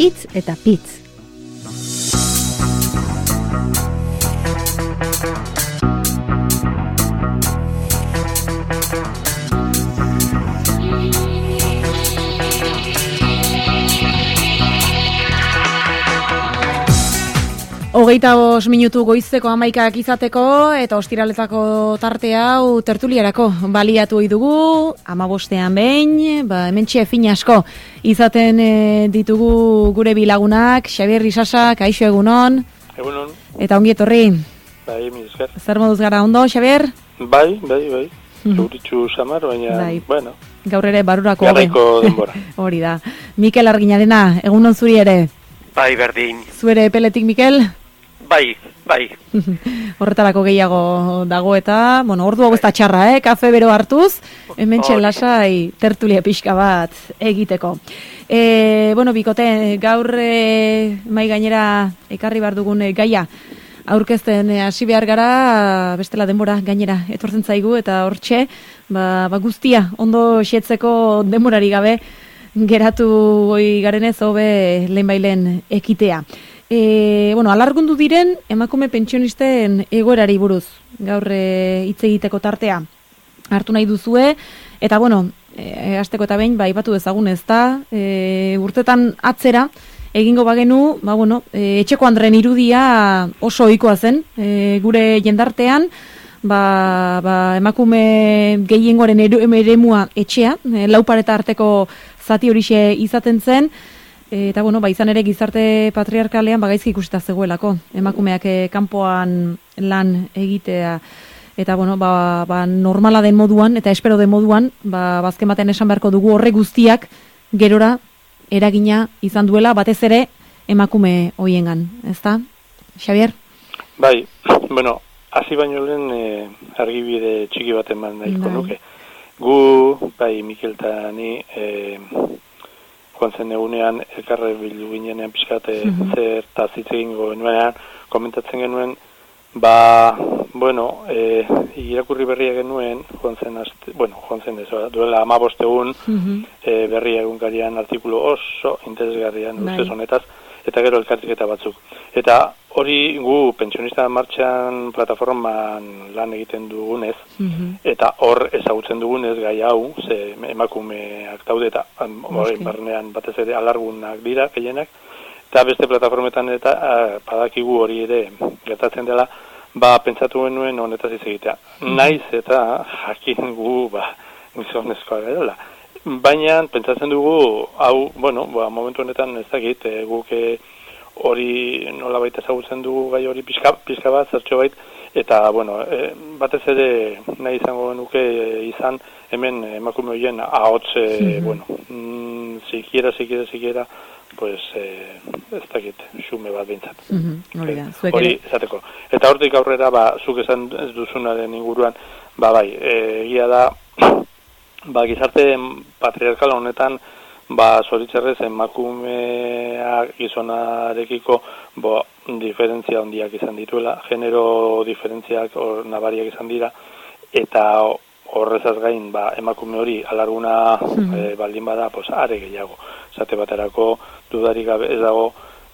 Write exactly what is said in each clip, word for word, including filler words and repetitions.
hitz eta pitz. Hogeita bost minutu goizeko hamaikak izateko eta ostiraletako tarte hau tertuliarako baliatu ohi dugu, hamabostean behin, ba, hementxe fin asko izaten e, ditugu gure bilagunak, Xabier Isasa, kaixo egunon. Egunon. Eta ongi etorri. Bai, mi esker. Zer moduz gara ondo, Xabier? Bai, bai, bai. Zuritxu samar, baina, bai. Bueno. Gaur ere barurako Garaiko denbora. Hori da. Mikel Arginarena, egunon zuri ere. Bai, berdin. Zuere peletik, Mikel? Bai, bai. Horretarako gehiago dago eta, bueno, ordu hau ez da txarra, eh? Kafe bero hartuz, hemen lasai tertulia pixka bat egiteko. E, bueno, bikote, gaur e, mai gainera ekarri bar dugun e, gaia aurkezten hasi e, behar gara, bestela denbora gainera etortzen zaigu eta hortxe, ba, ba guztia, ondo xetzeko denborari gabe geratu goi garenez hobe lehenbailen ekitea. E, bueno, alargundu diren emakume pentsionisten egoerari buruz gaur hitz e, egiteko tartea hartu nahi duzue eta bueno, e, hasteko eta behin ba aipatu dezagun ezta, e, urtetan atzera egingo bagenu, ba bueno, e, etxeko andren irudia oso ohikoa zen, e, gure jendartean, ba, ba emakume gehiengoren eremua etxea, e, lau pareta arteko zati horixe izaten zen. Eta bueno, ba, izan ere gizarte patriarkalean bagaizki ikusita zegoelako, emakumeak e, kanpoan lan egitea, eta bueno, ba, ba, normala den moduan, eta espero den moduan, ba, bazken batean esan beharko dugu horre guztiak gerora eragina izan duela, batez ere emakume hoiengan, ezta? Xabier? Bai, bueno, hasi baino lehen e, argibide txiki bat eman nahiko nuke. Gu, bai, Mikel eta ni, e, joan zen egunean, elkarre bildu ginenean pixkate mm-hmm. zer eta zitz egingo genuenean, komentatzen genuen, ba, bueno, e, irakurri berria genuen, joan zen, azte, bueno, joan zen ez, duela hamabost egun, mm-hmm. e, berria egunkarian artikulu oso interesgarrian ustez honetaz, eta gero elkarrizketa batzuk. Eta hori gu pentsionista martxan plataforman lan egiten dugunez, mm-hmm. eta hor ezagutzen dugunez gai hau, ze emakumeak daude eta horrein barnean batez ere alargunak dira, gehienak, eta beste plataformetan eta a, badakigu hori ere gertatzen dela, ba, pentsatu genuen honetaz hitz egitea. Mm-hmm. Naiz eta jakin gu, ba, gizonezkoa garela. Baina, pentsatzen dugu, hau, bueno, ba, momentu honetan ez dakit, e, guk hori nola baita ezagutzen dugu gai hori pixka, pixka bat, zertxo bait, eta, bueno, e, batez ere nahi izango genuke e, izan, hemen emakume horien ahots, e, mm-hmm. bueno, mm, sikiera, sikiera, sikiera, pues, e, ez dakit, xume bat bintzat. Mm-hmm. Hori da, zuek hori esateko. Eta hortik aurrera, ba, zuk esan ez duzunaren inguruan, ba, bai, egia da, ba, gizarte patriarkala honetan, ba, zoritzerrez emakumeak gizonarekiko bo, diferentzia handiak izan dituela, genero diferentziak or, nabariak izan dira, eta horrezaz gain, ba, emakume hori alarguna mm-hmm. e, baldin bada, pues, are gehiago. Zate baterako dudarik gabe ez dago,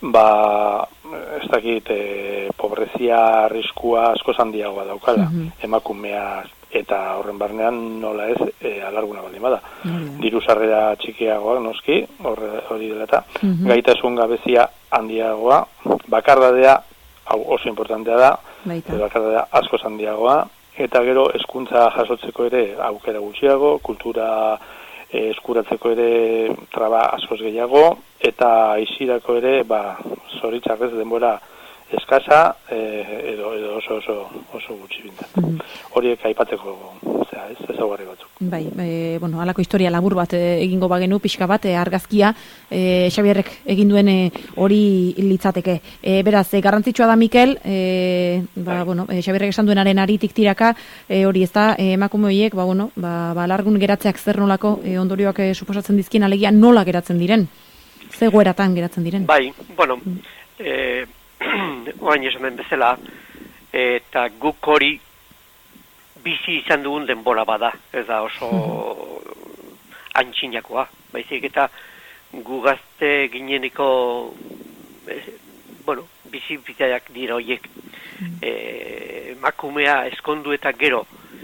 ba, ez dakit, e, pobrezia arriskua asko handiagoa daukala, mm-hmm. emakumea eta horren barnean nola ez e, alarguna baldin bada. Mm-hmm. Diru sarrera txikiagoak noski, hori dela eta, mm-hmm. gaitasun gabezia handiagoa, bakardadea, hau oso importantea da, bakardadea asko handiagoa, eta gero hezkuntza jasotzeko ere aukera gutxiago, kultura e, eskuratzeko ere traba askoz gehiago, eta aisirako ere, ba, zoritzarrez denbora eskasa, eh, edo, edo oso, oso, oso gutxi bintzat. Mm-hmm. Horiek aipatzeko, zera, ez, ezaugarri batzuk. Bai, e, bueno, halako historia labur bat e, egingo bagenu, pixka bat, e, argazkia, e, Xabierrek egin duen hori e, litzateke. E, beraz, e, garrantzitsua da, Mikel, e, ba, bai. bueno, e, Xabierrek esan duenaren aritik tiraka, e, hori ez da, e, emakume horiek, ba, bueno, ba, ba, largun geratzeak zer nolako, e, ondorioak e, suposatzen dizkien alegia nola geratzen diren? Ze goeratan geratzen diren? Bai, bueno, mm. e, orain esan den bezala, eta guk hori bizi izan dugun denbora bada, ez da oso antxinakoa, baizik eta gu gazte gineniko, e, bueno, bizipitaiak dira horiek. E, emakumea eskondu eta gero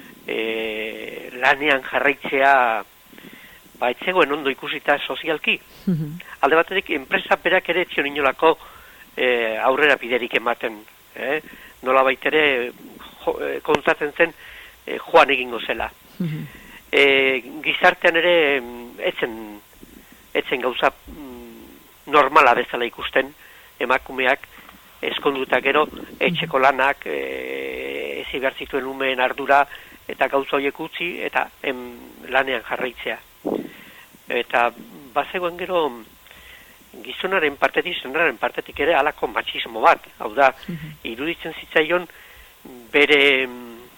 e, lanean jarraitzea ba etzegoen ondo ikusita sozialki. Mm-hmm. Alde batetik, enpresa berak ere etzion inolako e, aurrera biderik ematen. Eh? Nola baitere jo, e, kontatzen zen e, joan egingo zela. Mm-hmm. e, gizartean ere etzen, etzen gauza mm, normala bezala ikusten emakumeak eskonduta gero etxeko lanak e, ezi behar zituen umeen ardura eta gauza horiek utzi eta em, lanean jarraitzea. Eta bazegoen gero gizonaren partetik, zenararen partetik ere halako matxismo bat. Hau da, iruditzen zitzaion bere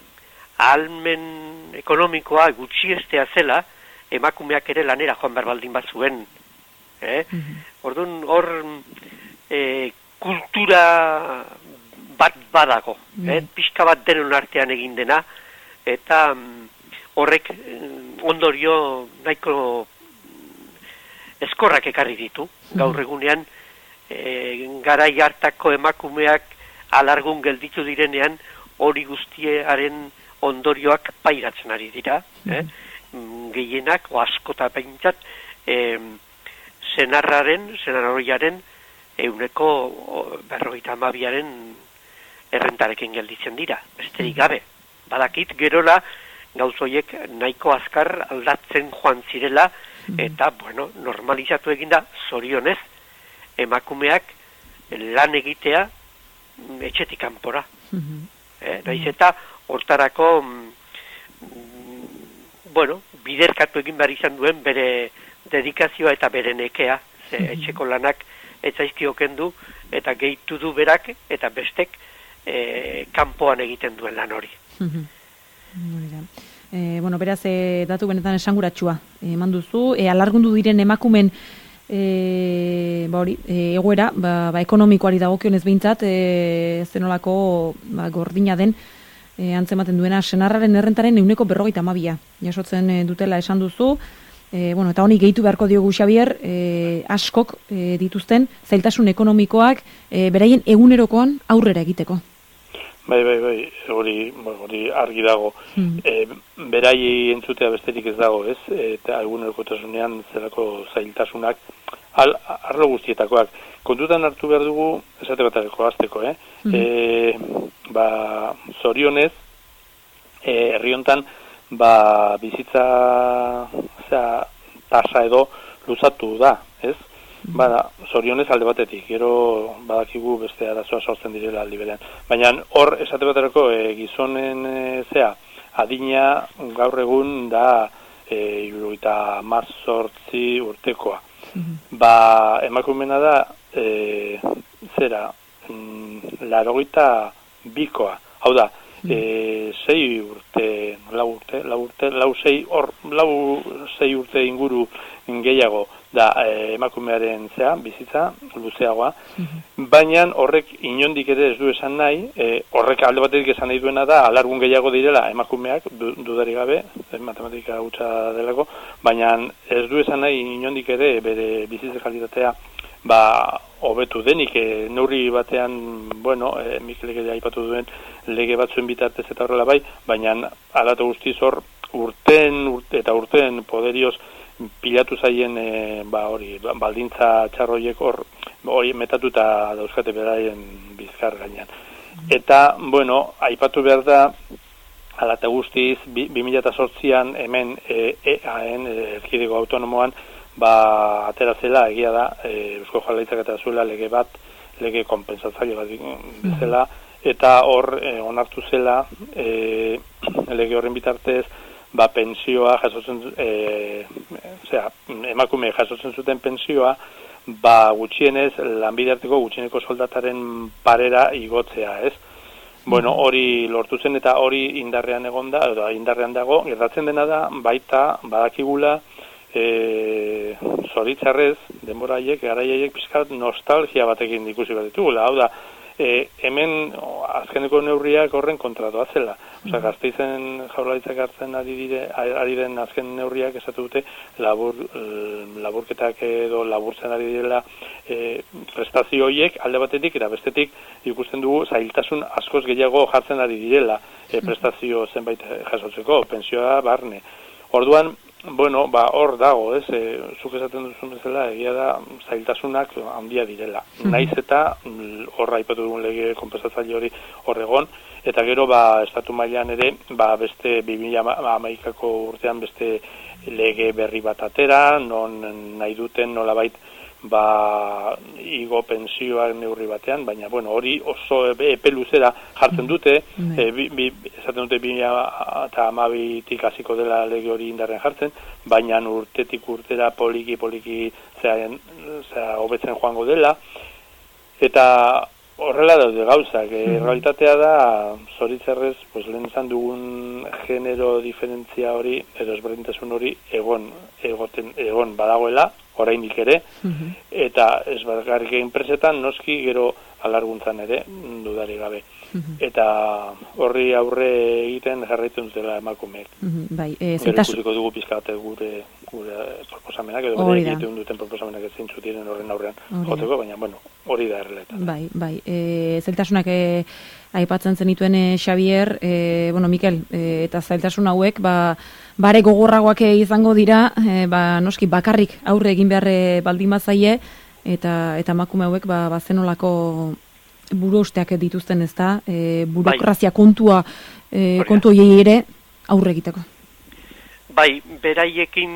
ahalmen ekonomikoa gutxiestea zela emakumeak ere lanera joan behar baldin bat zuen. Eh? Orduan hor e, kultura bat badago, mm. eh? Pixka bat denon artean egin dena, eta horrek ondorio nahiko eskorrak ekarri ditu. Gaur egunean e, garai hartako emakumeak alargun gelditu direnean hori guztiaren ondorioak pairatzen ari dira. Eh? Gehienak, o askota behintzat, e, senarraren, senarroiaren euneko berrogeita hamabiaren errentarekin gelditzen dira. Besterik gabe. Badakit, gerola gauzoiek nahiko azkar aldatzen joan zirela, eta, bueno, normalizatu eginda, zorionez, emakumeak lan egitea etxetik kanpora. Mm-hmm. eh, naiz eta hortarako mm, bueno, biderkatu egin behar izan duen bere dedikazioa eta bere nekea, ze mm-hmm. etxeko lanak etzaizkio kendu, eta gehitu du berak, eta bestek e, kanpoan egiten duen lan hori. Mm-hmm. E, bueno, beraz, e, datu benetan esanguratsua eman duzu, e, alargundu diren emakumen e, ba hori, e, egoera, ba, ba ekonomikoari dagokionez behintzat, e, zenolako ba, gordina den e, antzematen duena senarraren errentaren euneko berrogeita hamabia jasotzen e, dutela esan duzu. E, bueno, eta honi gehitu beharko diogu Xabier, e, askok e, dituzten zailtasun ekonomikoak e, beraien egunerokoan aurrera egiteko. Bai, bai, bai, hori, hori argi dago. Mm. E, berai entzutea besterik ez dago, ez? Eta egunerokotasunean zelako zailtasunak, al, arlo guztietakoak. Kontutan hartu behar dugu, esate batareko azteko, eh? Mm. E, ba, zorionez, e, herri hontan, ba, bizitza, zera, tasa edo luzatu da, ez? Bada, zorionez alde batetik, gero badakigu beste arazoa sortzen direla aldi berean. Baina hor, esate baterako, e, gizonen e, zea, adina gaur egun da e, hirurogeita hamazortzi urtekoa. Mm-hmm. Ba, emakumena da, e, zera, mm, laurogeita bikoa. Hau da, mm-hmm. e, sei urte, lau urte, lau urte, lau sei, hor, lau sei urte inguru gehiago da e, emakumearen zea, bizitza, luzeagoa, mm-hmm. baina horrek inondik ere ez du esan nahi, e, horrek alde batetik esan nahi duena da, alargun gehiago direla emakumeak, du, dudarik gabe, matematika gutxa delako, baina ez du esan nahi inondik ere bere bizitza kalitatea, ba, hobetu denik, e, neurri batean, bueno, e, Mikelek ere aipatu duen lege batzuen bitartez eta horrela bai, baina alata guztiz hor urten, urte, eta urten poderioz pilatu zaien e, ba hori baldintza txarroiek hor hori metatuta dauzkate beraien bizkar gainean. Eta bueno, aipatu behar da hala eta guztiz bi mila zortzian hemen e, eaen erkidego autonomoan ba atera zela egia da e, Eusko Jaurlaritzak eta zuela lege bat lege konpensatzaile bat bezala eta hor e, onartu zela e, lege horren bitartez ba pensioa jasotzen e, osea, emakume jasotzen zuten pensioa ba gutxienez lanbide arteko gutxieneko soldataren parera igotzea, ez? Bueno, hori lortu zen eta hori indarrean egonda, edo indarrean dago, gertatzen dena da baita badakigula e, zoritzarrez denbora haiek, garai haiek pizkat nostalgia batekin ikusi bat ditugula. Hau da, E, hemen o, azkeneko neurriak horren kontra doazela. Osa, Gasteizen jaurlaritzak hartzen ari, dire, ari den azken neurriak esatu dute labur, laburketak edo laburtzen ari direla e, prestazio horiek alde batetik eta bestetik ikusten dugu zailtasun askoz gehiago jartzen ari direla e, prestazio zenbait jasotzeko, pensioa barne. Orduan, bueno, ba, hor dago, ez, e, zuk esaten duzun bezala, egia da, zailtasunak handia direla. Mm-hmm. Naiz eta horra aipatu dugun lege konpensatzaile hori horregon, eta gero, ba, estatu mailan ere, ba, beste bi mila hamaikako urtean beste lege berri bat atera, non nahi duten nolabait, ba, igo pensioak neurri batean, baina, bueno, hori oso epe luzera jartzen dute, mm. e, bi, bi, esaten dute bi mila hamabitik hasiko dela lege hori indarren jartzen, baina urtetik urtera poliki-poliki zera hobetzen joango dela, eta horrela daude gauzak, e, mm. realitatea da, zoritzarrez, pues, lehen izan dugun genero diferentzia hori, edo ezberdintasun hori, egon, egoten, egon badagoela, oraindik ere, mm-hmm. eta ez bakarrik enpresetan noski gero alarguntzan ere, dudari gabe. Mm-hmm. Eta horri aurre egiten jarraitzen dutela emakumeek. Mm-hmm. Bai, e, gero ikusiko dugu pizkat gure, gure proposamenak, edo bere egiten duten proposamenak ez zintzutiren horren aurrean joteko, baina, bueno, hori da erreleta. Bai, bai, e, zailtasunak e, aipatzen zenituen e, Xavier, e, bueno, Mikel, e, eta zailtasun hauek, ba, bare gogorragoak izango dira, e, ba, noski bakarrik aurre egin behar baldin bazaie, eta eta emakume hauek ba, ba zenolako buruosteak dituzten, ezta, e, burokrazia kontua, e, kontu horiei ere aurre egiteko. Bai, beraiekin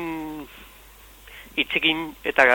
hitzekin eta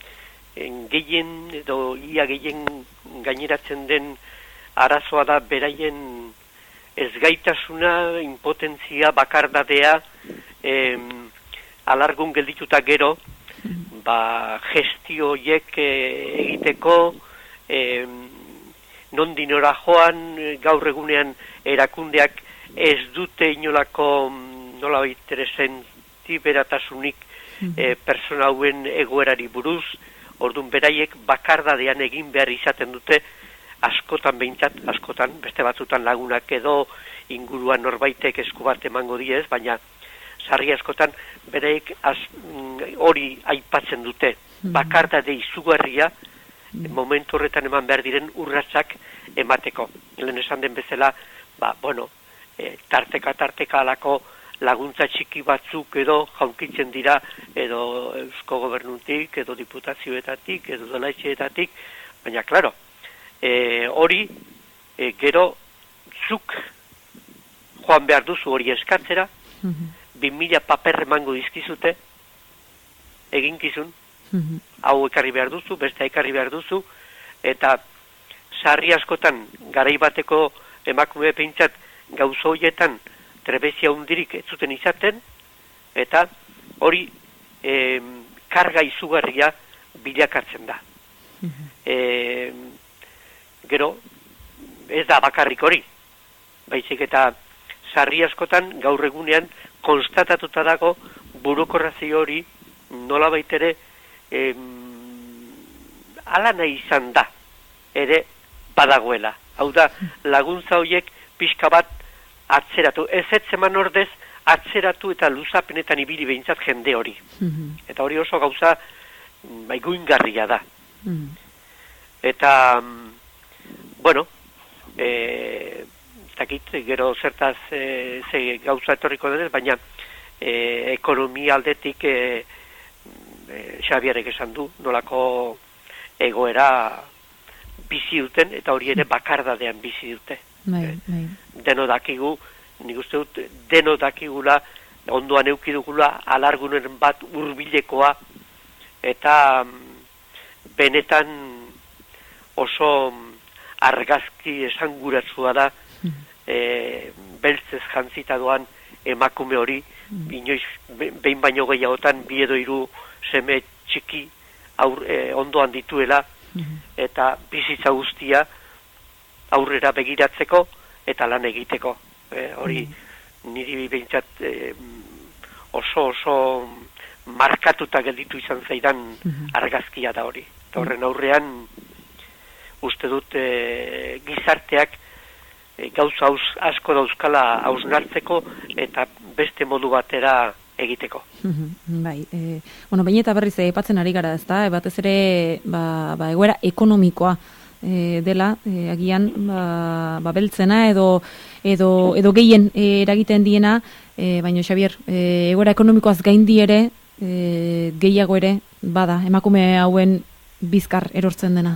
gehien edo ia gehien gaineratzen den arazoa da beraien ezgaitasuna, impotentzia, bakardadea, em, alargun geldituta gero, ba, gestioiek e, egiteko, em, non dinora joan, gaur egunean erakundeak ez dute inolako nola baitere sentiberatasunik e, persona hauen egoerari buruz, orduan beraiek bakardadean egin behar izaten dute, askotan behintzat, askotan, beste batzutan lagunak edo inguruan norbaitek esku bat emango diez, baina sarri askotan bereik hori aipatzen dute, bakardade izugarria, momentu horretan eman behar diren urratsak emateko. Lehen esan den bezala, ba, bueno, e, tarteka tarteka alako laguntza txiki batzuk edo jaunkitzen dira, edo Eusko Gobernutik, edo diputazioetatik, edo dolaitxeetatik, baina, klaro, E, hori, e, gero, zuk joan behar duzu hori eskatzera, mm-hmm. bi mila paper emango dizkizute, eginkizun, mm-hmm. hau ekarri behar duzu, beste ekarri behar duzu, eta sarri askotan, garai bateko emakume peintzat gauzo horietan trebezia hundirik ez zuten izaten, eta hori e, karga izugarria bilakatzen da. Mm-hmm. E, Gero, ez da bakarrik hori. Baizik eta sarri askotan gaur egunean konstatatuta dago burokrazio hori nola baitere em, ala nahi izan da ere badagoela. Hau da, laguntza horiek pixka bat atzeratu. Ez ez eman ordez atzeratu eta luzapenetan ibili behintzat jende hori. Mm-hmm. Eta hori oso gauza baiguingarria da. Mm-hmm. Eta... Bueno, eh, zakit, gero zertaz eh, ze gauza etorriko denez, baina eh, ekonomia aldetik eh, eh, Xabierek esan du, nolako egoera bizi duten, eta hori ere bakardadean bizi dute. Bai, bai. Deno dakigu, nik uste dut, deno dakigula, ondoan eukidugula, alargunen bat hurbilekoa, eta benetan oso... argazki esanguratsua da, mm. e, beltzez jantzita doan emakume hori, mm. inoiz, behin baino gehiagotan, bi edo hiru seme txiki aur, e, ondoan dituela, mm. eta bizitza guztia aurrera begiratzeko eta lan egiteko. E, hori mm. niri behintzat e, oso oso markatuta gelditu izan zaidan mm. argazkia da hori. Eta horren aurrean uste dut e, gizarteak e, gauza aus, asko dauzkala hausnartzeko eta beste modu batera egiteko. Bai, e, bueno, baina eta berriz aipatzen ari gara, ezta? Batez ere, ba, ba egoera ekonomikoa e, dela, e, agian ba, ba beltzena edo edo edo gehien e, eragiten diena, e, baina Xabier, e, egoera ekonomikoaz gaindi ere, e, gehiago ere bada emakume hauen bizkar erortzen dena.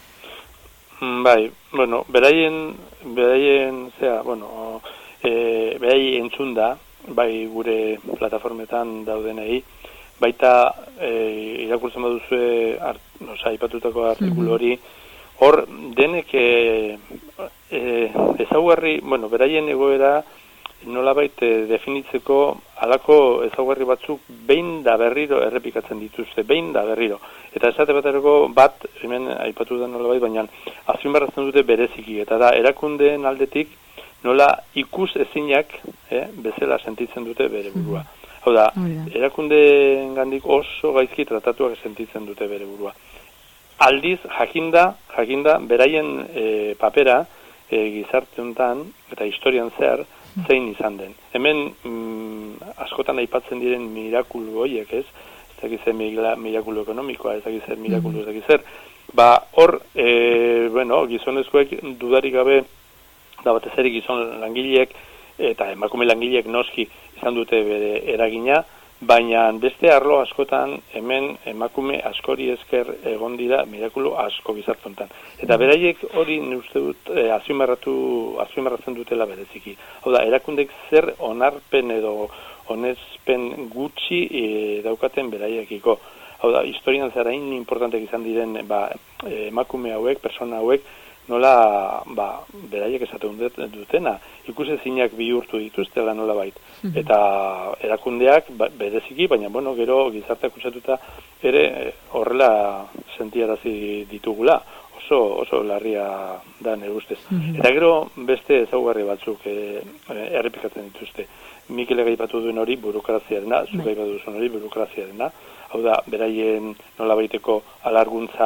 Bai, bueno, beraien beraien, zera, bueno, e, berai entzun da, bai gure plataformetan daudenei, baita e, irakurtzen baduzue no, aipatutako artikulu hori, hor denek e, e, ezaugarri, bueno, beraien egoera nolabait e, definitzeko halako ezaugarri batzuk behin da berriro errepikatzen dituzte, behin da berriro. Eta esate baterako bat, hemen aipatu da nolabait, baina azpimarratzen dute bereziki, eta da erakundeen aldetik nola ikus ezinak eh, bezala sentitzen dute bere burua. Hau da, erakundeen gandik oso gaizki tratatuak sentitzen dute bere burua. Aldiz, jakinda, jakinda, beraien e, papera e, gizarteuntan eta historian zer, zein izan den. Hemen mm, askotan aipatzen diren mirakulu horiek, ez? Ez dakiz zer mirakulu ekonomikoa, ez dakiz zer mirakulu, ez dakiz zer. Ba, hor, e, bueno, gizonezkoek dudarik gabe, da batez ere gizon langileek eta emakume langileek noski izan dute bere eragina, baina beste arlo askotan hemen emakume askori esker egon dira mirakulu asko gizartontan. Eta beraiek hori uste dut eh, azpimarratu, azpimarratzen dutela bereziki. Hau da, erakundek zer onarpen edo onespen gutxi eh, daukaten beraiekiko. Hau da, historian zerain importantek izan diren ba, emakume hauek, persona hauek, nola ba, beraiek esaten dutena, ikusezinak bihurtu dituztela nola bait. Mm-hmm. Eta erakundeak ba, bereziki, baina bueno, gero gizarteak usatuta ere horrela sentiarazi ditugula. Oso, oso larria da nire ustez. Mm-hmm. Eta gero beste ezaugarri batzuk e, errepikatzen dituzte. Mikel gaipatu duen hori burokraziarena, zuk gaipatu duen hori burokraziarena. Hau da, beraien nola baiteko alarguntza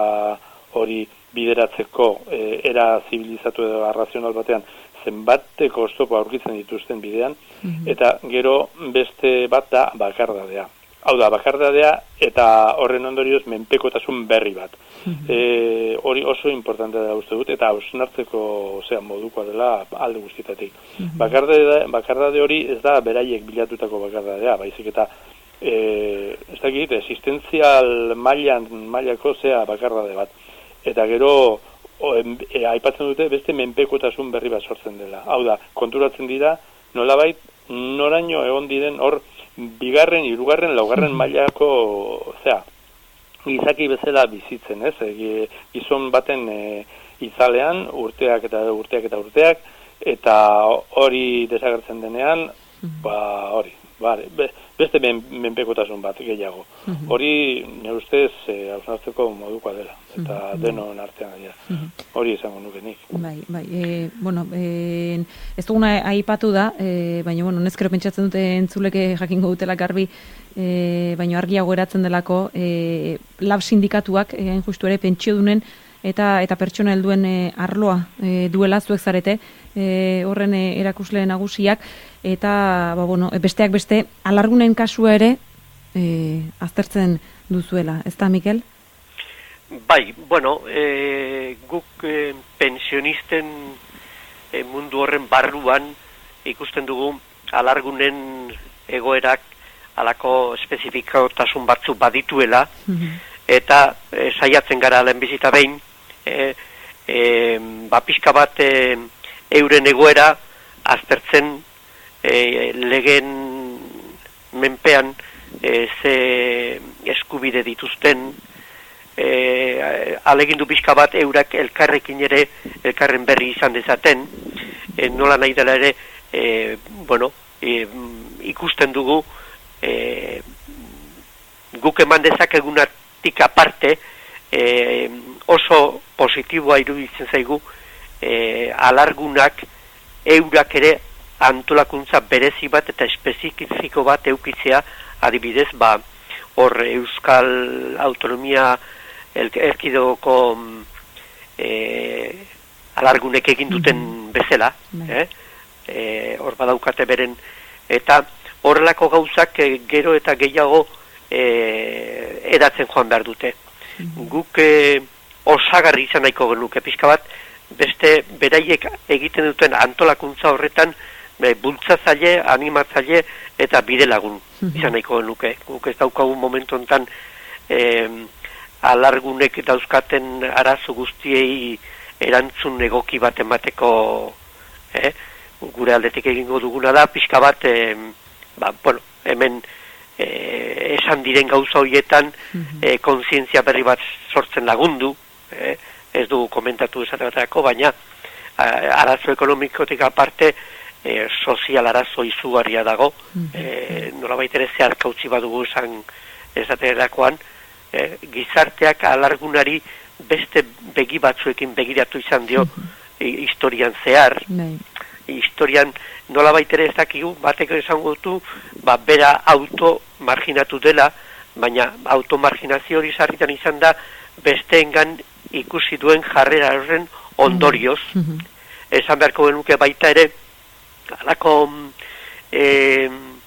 hori bideratzeko e, era zibilizatu edo arrazional batean zenbateko oztopo aurkitzen dituzten bidean, mm-hmm. eta gero beste bat da bakardadea. Hau da, bakardadea eta horren ondorioz menpekotasun berri bat. Mm-hmm. E, hori oso importante da uste dut, eta hausnartzeko osea, modukoa dela alde guztietatik. Mm-hmm. Bakardade, bakardade hori ez da beraiek bilatutako bakardadea, baizik eta e, ez dakit, existentzial mailan, mailako zea bakardade bat. Eta gero o, e, aipatzen dute beste menpekotasun berri bat sortzen dela. Hau da, konturatzen dira nolabait noraino egon diren hor bigarren, hirugarren, laugarren mailako, zera, gizaki bezala bizitzen, ez? E, gizon baten e, izalean urteak eta urteak eta urteak, eta hori desagertzen denean, ba hori. Vale, beste men, menpekotasun bat gehiago. Uh-huh. Hori, nire ustez, eh, hausnartzeko modukoa dela. Eta uh-huh. denon artean dira. Uh-huh. Hori izango nuke nik. Bai, bai. E, bueno, e, ez duguna aipatu da, e, baina, bueno, neskero pentsatzen dute entzuleke jakingo dutela garbi, e, baina argiago eratzen delako, e, lab sindikatuak, e, hain justu ere, pentsiodunen, eta eta pertsona helduen e, arloa e, duela zuek zarete, e, horren e, erakusle nagusiak, eta ba, bueno, besteak beste alargunen kasua ere e, aztertzen duzuela, ez da, Mikel? Bai, bueno, e, guk e, pensionisten e, mundu horren barruan ikusten dugu alargunen egoerak alako espezifikotasun batzu badituela, mm-hmm. eta e, saiatzen gara lehenbizita behin, e, e, ba, pixka bat e, euren egoera aztertzen e, legen menpean e, ze eskubide dituzten, e, alegindu pixka bat eurak elkarrekin ere elkarren berri izan dezaten, e, nola nahi dela ere e, bueno, e, ikusten dugu e, guk eman dezakegunatik aparte e, oso positiboa iruditzen zaigu e, alargunak eurak ere antolakuntza berezi bat eta espezifiko bat eukitzea, adibidez, ba, hor Euskal Autonomia Erkidegoko e, alargunek egin duten bezala, eh? E, hor badaukate beren, eta horrelako gauzak e, gero eta gehiago e, edatzen joan behar dute. Guk e, osagarri izan nahiko genuke pixka bat, beste beraiek egiten duten antolakuntza horretan e, bultzatzaile, animatzaile eta bidelagun izan nahiko genuke. Guk ez daukagun momentu honetan e, alargunek dauzkaten arazo guztiei erantzun egoki bat emateko, eh? Gure aldetik egingo duguna da, pixka bat, e, ba, bueno, hemen e, esan diren gauza horietan e, kontzientzia berri bat sortzen lagundu, e, ez du komentatu esaterako, baina a, arazo ekonomikotik aparte e, sozial arazo izugarria dago, e, nolabait ere zeharka utzi badugu esan esaterakoan, e, gizarteak alargunari beste begi batzuekin begiratu izan dio historian zehar, historian nolabait ere ez dakigu, batek esango dutu, ba, bera auto marginatu dela, baina automarginazio hori sarritan izan da besteengan ikusi duen jarrera horren ondorioz. Mm-hmm. Esan beharko genuke baita ere, alako eh,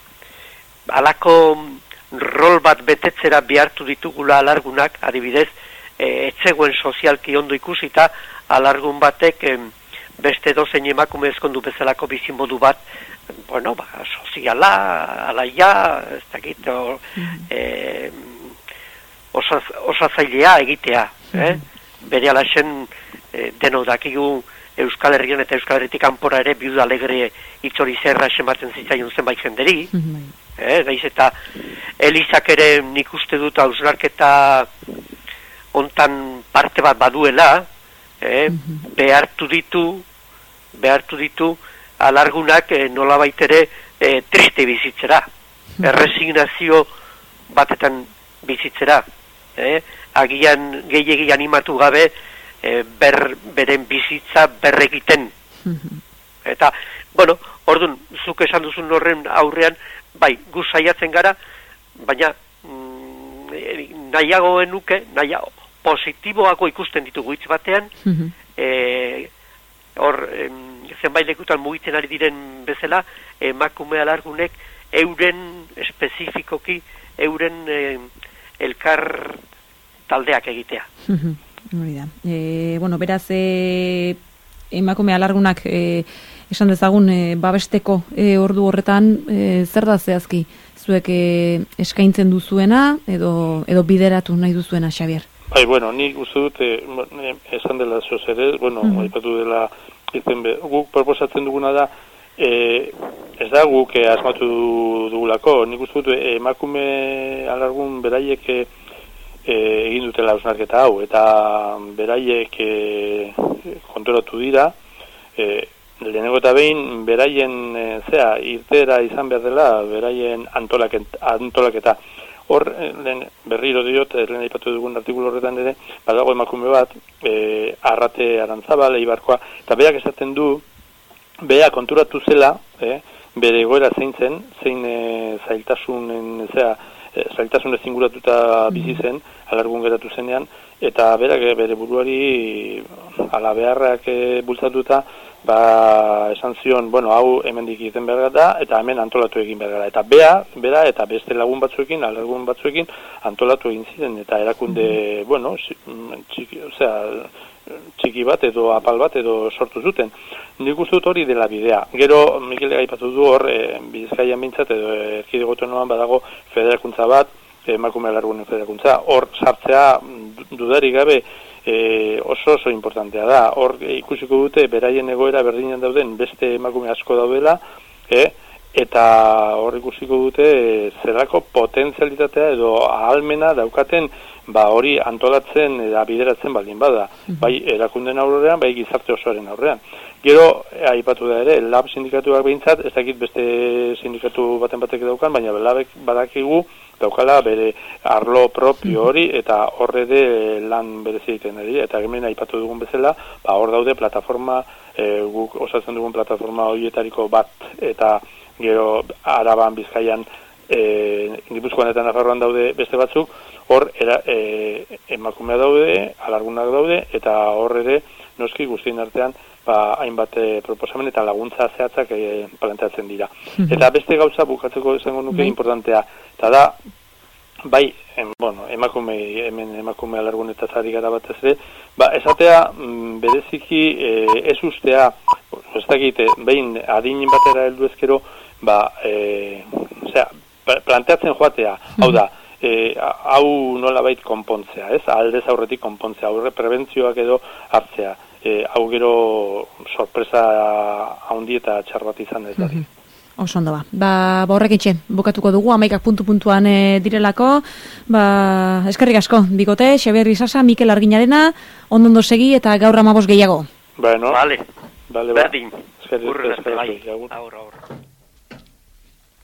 alako rol bat betetzera behartu ditugula alargunak, adibidez, eh, etzegoen sozialki ondo ikusita, alargun batek eh, beste dozein emakume ezkondu bezalako bizimodu bat, bueno, ba, soziala, alaia, ez dakit, o, eh, osaz, osazailea egitea, eh? Bere alaxen eh, deno dakigu Euskal Herrian eta Euskal Herritik kanpora ere biuda alegre itzori zerra esematen zitzaion zenbait jenderi, eh? Daiz eta Elizak ere nik uste dut hausnarketa hontan parte bat baduela, Eh, behartu ditu behartu ditu alargunak eh, nolabait ere eh, triste bizitzera, erresignazio batetan bizitzera, eh? Agian gehiegi animatu gabe eh, ber, beren bizitza berregiten. Eta, bueno, orduan, zuk esan duzun horren aurrean, bai, gu saiatzen gara, baina mm, nahiago enuke, nahiago positiboako ikusten ditugu hitz batean, mm-hmm. e, hor, em, zenbait lekutan mugitzen ari diren bezala, emakume alargunek euren espezifikoki, euren e, elkar taldeak egitea. Hori da. E, bueno, beraz, e, emakume alargunak e, esan dezagun e, babesteko e, ordu horretan, e, zer da zehazki zuek e, eskaintzen duzuena edo, edo bideratu nahi duzuena, Xabier? Bai, bueno, nik uste dut, eh, esan dela zoz ere, bueno, mm. aipatu dela, izen be, guk proposatzen duguna da, eh, ez da guk eh, asmatu dugulako, nik uste dut, eh, emakume alargun beraiek eh, egin dutela hausnarketa hau, eta beraiek eh, konturatu dira, eh, lehenengo eta behin, beraien, eh, zea, irtera izan behar dela, beraien antolaketa, antolaketa. Hor, lehen, berriro diot, lehen aipatu dugun artikulu horretan ere, badago emakume bat, e, Arrate Arantzabal, Eibarkoa, eta berak esaten du, bea konturatu zela, e, bere egoera zein zen, zein e, zailtasunen, zera, e, zailtasun ezinguratuta bizi zen, alargun geratu zenean, eta berak e, bere buruari ala beharrak e, bultzatuta, ba, esan zion, bueno, hau hemendik egiten behar da, eta hemen antolatu egin behar da. Eta bea, bera, eta beste lagun batzuekin, alargun batzuekin, antolatu egin ziren, eta erakunde, mm-hmm. bueno, txiki, osea, txiki bat edo apal bat edo sortu zuten. Nik uste dut hori dela bidea. Gero, Mikel aipatu du hor, e, Bizkaian bintzat, edo erkidego autonomoan badago federakuntza bat, emakume alargunen federakuntza. Hor sartzea dudarik gabe, E, oso oso importantea da. Hor e, ikusiko dute beraien egoera berdinean dauden beste emakume asko daudela, e, eta hor ikusiko dute e, zerako potentzialitatea edo ahalmena daukaten ba hori antolatzen eta bideratzen baldin bada, mm-hmm. bai erakunden aurrean, bai gizarte osoaren aurrean. Gero, e, aipatu da ere, lab sindikatuak behintzat, ez dakit beste sindikatu baten batek daukan, baina labek badakigu daukala bere arlo propio hori eta horre de lan berezi egiten ari, eta hemen aipatu dugun bezala, ba hor daude plataforma, e, guk osatzen dugun plataforma horietariko bat, eta gero Araban, Bizkaian, e, Gipuzkoan eta Nafarroan daude beste batzuk, hor era, e, emakumea daude, alargunak daude, eta hor ere noski guztien artean ba, hainbat e, proposamen eta laguntza zehatzak e, planteatzen dira. Eta beste gauza bukatzeko esango nuke Bai. importantea, eta da, bai, em, bueno, emakume, hemen emakume alargunetaz ari gara batez ere, ba, esatea mm, bereziki e, ez ustea, ez dakit, behin adin batera heldu ezkero, ba, e, osea, planteatzen joatea, hau da, e, hau nolabait konpontzea, ez? Aldez aurretik konpontzea, aurre prebentzioak edo hartzea, e, hau gero sorpresa handi eta txar bat izan ez da. Oso ondo ba. Ba, ba horrek itxe, bukatuko dugu, amaikak puntu-puntuan e, direlako, ba, eskerrik asko, Bikote, Xabier Isasa, Mikel Arginarena, ondo-ondo segi eta gaur amabos gehiago. Bueno, vale. Vale, berdin. Eskerrik asko. Bai. Aur, aur.